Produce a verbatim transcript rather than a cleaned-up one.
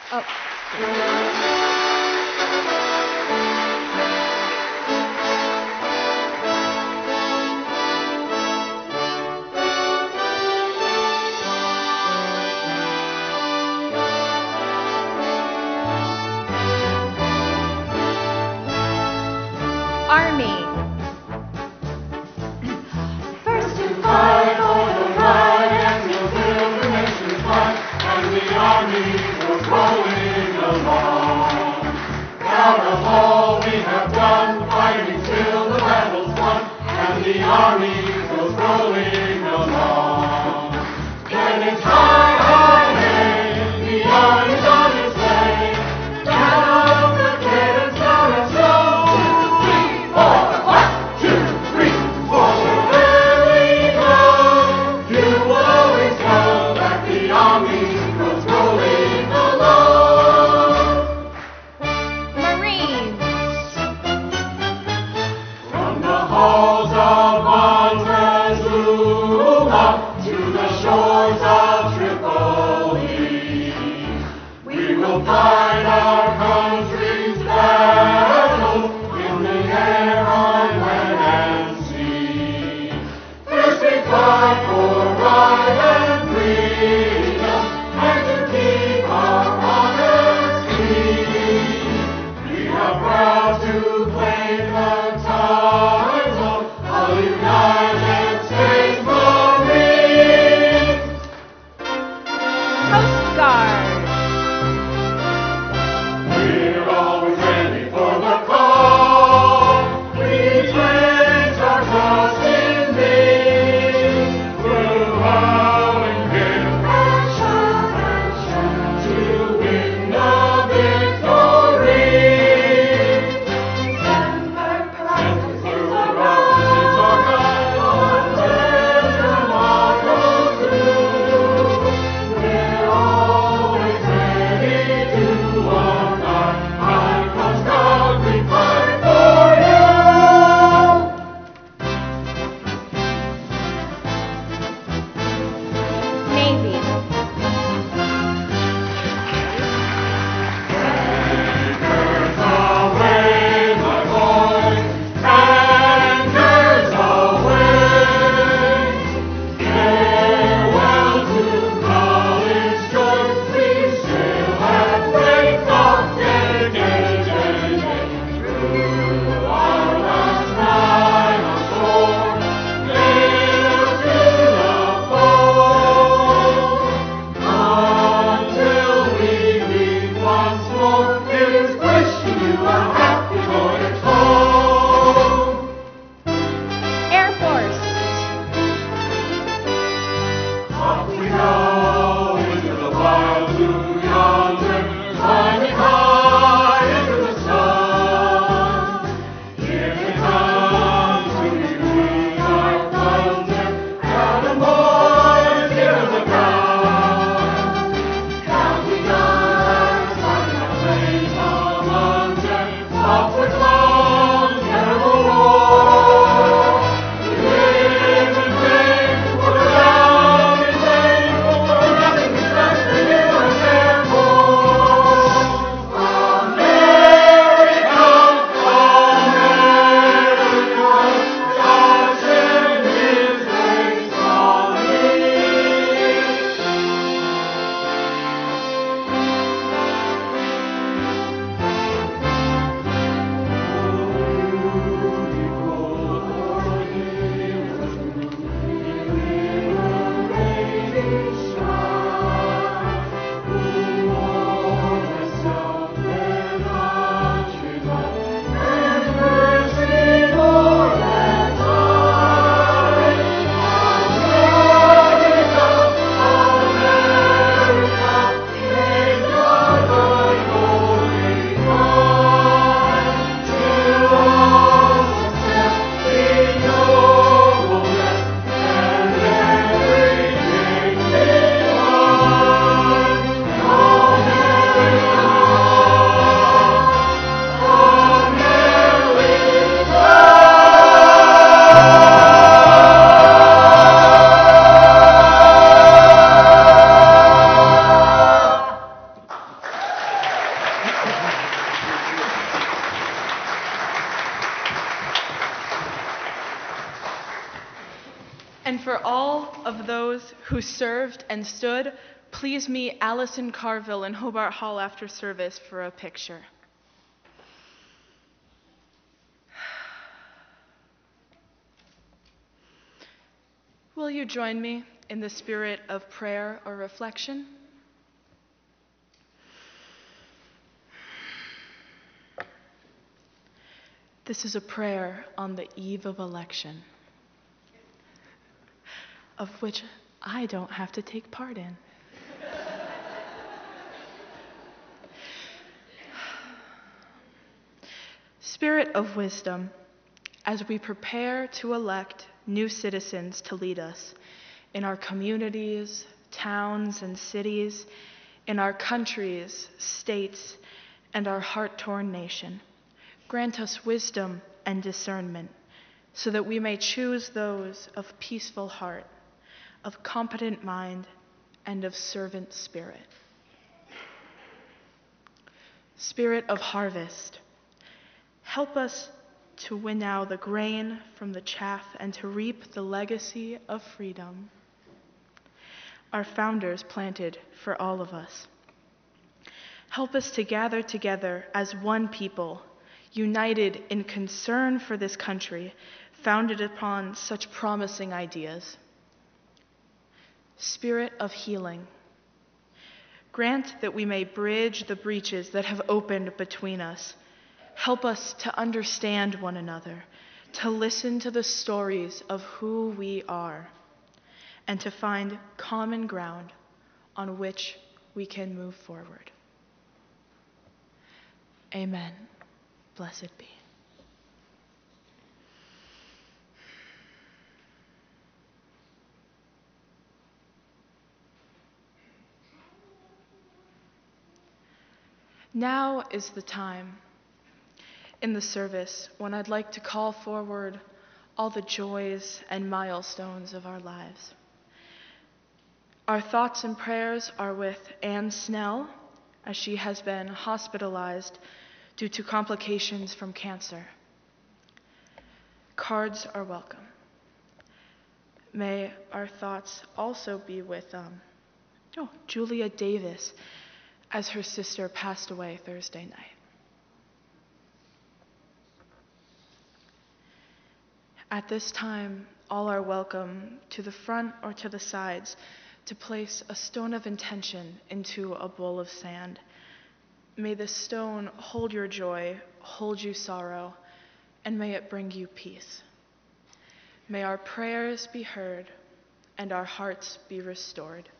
Oh. Army. First to fight for the right and to build the nation's might, and the army was rolling along. Proud of all we have done, fighting till the battle's won, and the army was rolling along. Cannons high, high, hey, the army's on its way. Down of the cannons, now let's go. Two, three, four, one, two, three, four. Wherever we go, you will always know that the army was rolling along. Marines. From the halls of Montezuma to the shores of Tripoli, we will fight our country's battles in the air, on land, and sea. First we fight for right and freedom, and to keep our honors clean. We are proud to claim the title of United States Marines. Coast Guard. those who served and stood, please meet Allison Carville in Hobart Hall after service for a picture. Will you join me in the spirit of prayer or reflection? This is a prayer on the eve of election, of which I don't have to take part in. Spirit of wisdom, as we prepare to elect new citizens to lead us in our communities, towns, and cities, in our countries, states, and our heart-torn nation, grant us wisdom and discernment so that we may choose those of peaceful heart, of competent mind, and of servant spirit. Spirit of harvest, help us to winnow the grain from the chaff and to reap the legacy of freedom our founders planted for all of us. Help us to gather together as one people, united in concern for this country, founded upon such promising ideas. Spirit of healing, grant that we may bridge the breaches that have opened between us. Help us to understand one another, to listen to the stories of who we are, and to find common ground on which we can move forward. Amen. Blessed be. Now is the time in the service when I'd like to call forward all the joys and milestones of our lives. Our thoughts and prayers are with Anne Snell, as she has been hospitalized due to complications from cancer. Cards are welcome. May our thoughts also be with um, oh, Julia Davis, as her sister passed away Thursday night. At this time, all are welcome to the front or to the sides to place a stone of intention into a bowl of sand. May this stone hold your joy, hold you sorrow, and may it bring you peace. May our prayers be heard and our hearts be restored.